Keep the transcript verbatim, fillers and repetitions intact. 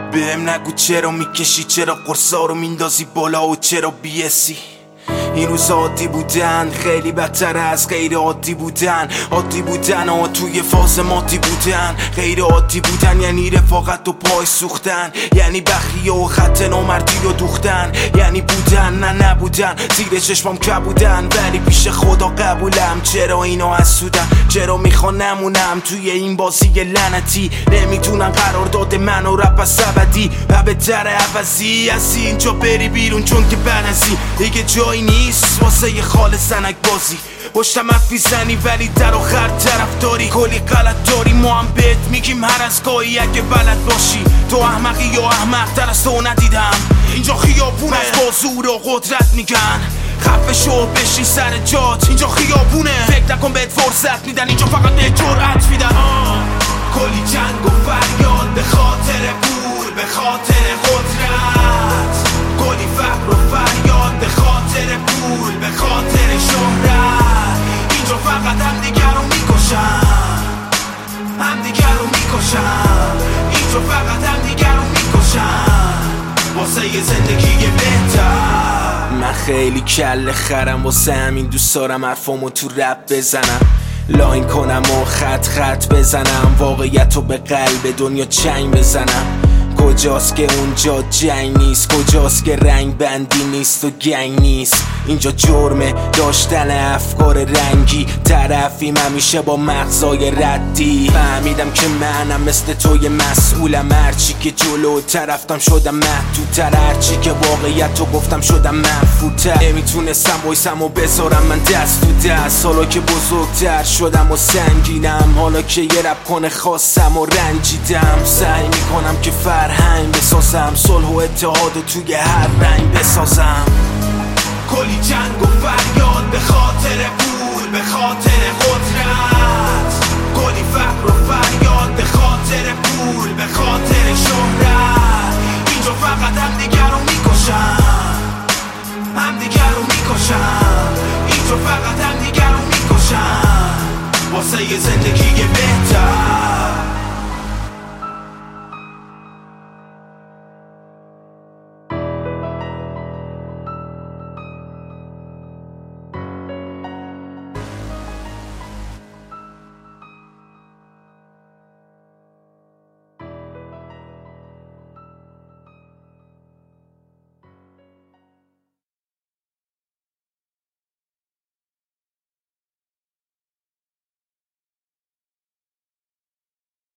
بهم نگو چرا میکشی، چرا قرصا رو میندازی بالا و چرا بیسی. این روز عادی بودن خیلی بدتر از غیر عادی بودن. عادی بودن و توی فاز مادی بودن. غیر عادی بودن یعنی رفاقت و پای سوختن، یعنی بخیه و خط نامردی رو دوختن، یعنی بودن نه نبودن. زیر چشمام که بودن ولی پیش خدا قبولم. چرا اینو حسودن، چرا میخوان نمونم توی این بازی لعنتی. نمیتونن قرار داده من و رپ از ابدی و بهتر عوضی از اینجا بری بیرون، چون که بنزی دیگه جایی نیست واسه یه خال زنک بازی. پشتم حرف میزنی ولی در آخر طرف داری، کلی غلط داری. ما هم بهت میگیم هر از گاهی اگه بلد باشی. تو احمقی یا احمق تر از تو ندیدم. اینجا خیابونه از بازور و قدرت میگن. خفه شو بشین سر جات، اینجا خیابونه. فکر نکن بهت فرصت میدن، اینجا فقط بهت جرأت میدن. کلی جنگ و فریاد به خاطر پول، به خاطر قدرت. کلی فقر و فریاد به خاطر پول، به خاطر شهرت. اینجا فقط همدیگر رو میکشن، همدیگر رو میکشن. اینجا فقط همدیگر رو میکشن واسه یه زندگی بهتر. من خیلی کله خرم واسه همین دوست دارم حرفامو تو رپ بزنم، لاین کنم و خط خط بزنم، واقعیت رو به قلب دنیا چنگ بزنم. کجاست که اونجا جنگ نیست، کجاست که رنگ بندی نیست و گنگ نیست. اینجا جرمه داشتن افکار رنگی، طرفیم همیشه با مغزای ردی. فهمیدم که منم مثل توی مسئولم، هرچی که جلو طرفتم شدم محدودتر، هرچی که واقعیت رو گفتم شدم منفورتر. نمیتونستم وایسم و بذارم من دست تو دست، حالا که بزرگتر شدم و سنگینم، حالا که یه رپ کنه خواستم و رنجیدم. سعی میکنم که فرهنگ بسازم، صلح و اتحاد و توی هر رنگ بسازم. کلی جنگ و فریاد به خاطر پول، به خاطر قدرت. کلی فقر و فریاد به خاطر پول، به خاطر شهرت. اینجا فقط همدیگر رو میکشن، همدیگر رو میکشن. اینجا فقط همدیگر رو میکشن واسه یه زندگی بهتر.